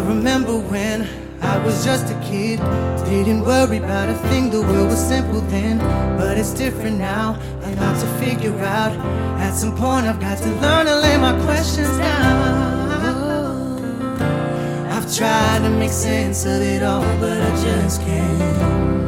remember when I was just a kid, didn't worry about a thing, the world was simple then. But it's different now, a lot to figure out. At some point I've got to learn to lay my questions down. I've tried to make sense of it all, but I just can't.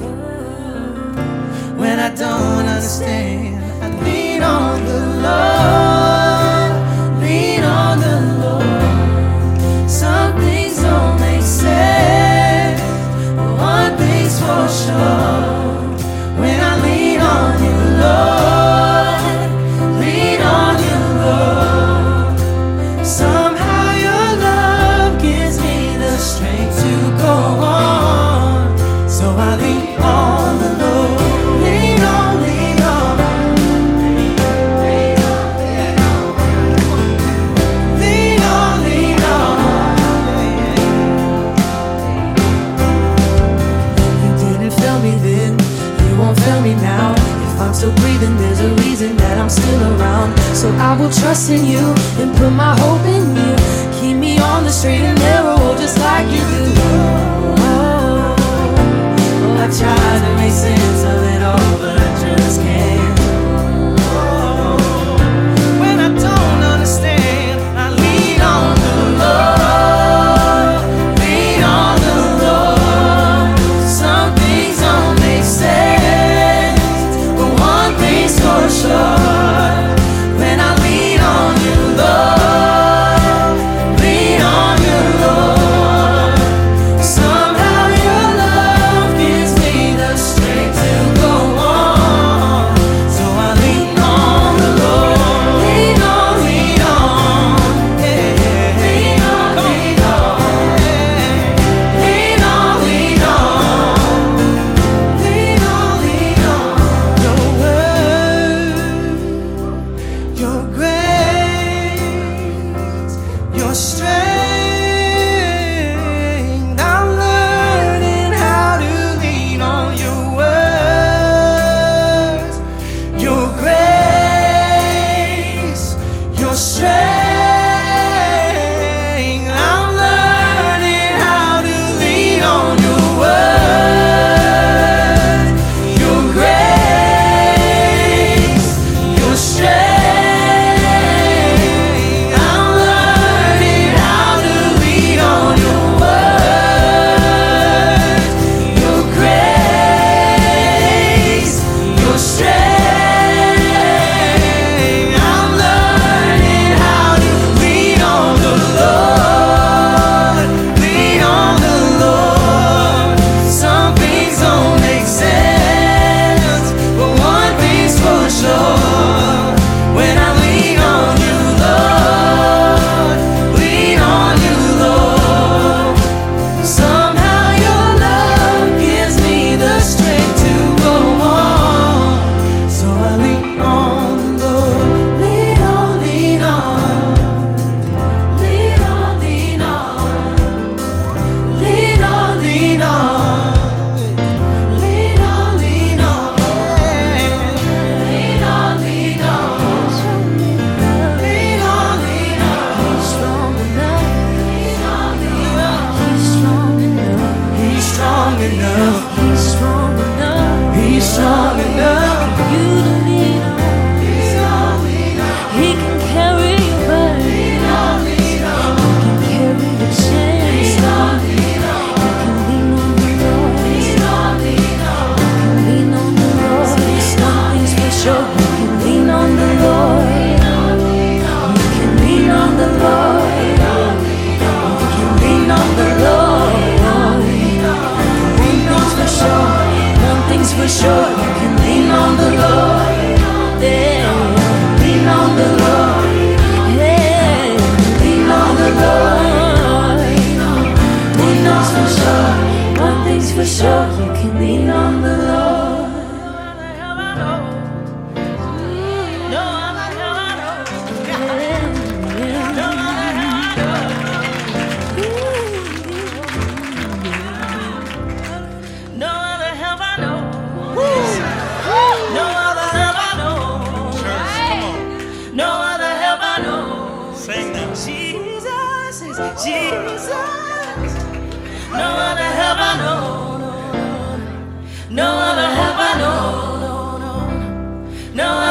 When I don't understand, I lean on the Lord, lean on the Lord. Some things don't make sense, but one thing's for sure. When I lean on you, Lord, lean on you, Lord. Somehow your love gives me the strength to go on. So I lean on the Lord. Tell me now, if I'm still breathing, there's a reason that I'm still around. So I will trust in you and put my hope in you. Keep me on the straight and narrow, just like you do. Oh, I tried to make sense of it all, but I just can't. Oh, when I don't understand, I lean on the Lord, lean on the Lord. Some things don't make sense, for sure. When I lean on you, Lord, lean on you, Lord. Somehow your love gives me the strength to go on. So I lean on the Lord, lean on, yeah. Lean on, yeah. Lean on, lean on. Your word, your grace, your strength. I'm learning how to lean on your words, your grace, your strength. I'm learning how to lean on your words, your grace, your strength. He's strong enough. He's strong enough for you to lean on. He can carry your burden. He can carry the chains. You can lean on the Lord. You can lean on the Lord. Something's for sure. You can lean on the Lord. You can lean on the Lord. You can lean on the Lord. One thing's for sure, you can lean on the Lord. Yeah, lean on the Lord. Yeah, lean on the Lord. One thing's for sure, one thing's for sure, you can lean on the Lord. Sing that. Jesus is Jesus. No other help I know. No other help I know. No